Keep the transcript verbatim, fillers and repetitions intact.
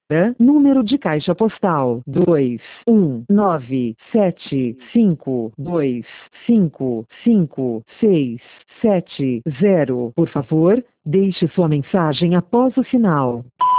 Número de caixa postal dois um nove sete cinco dois cinco cinco seis sete zero. Por favor, deixe sua mensagem após o sinal.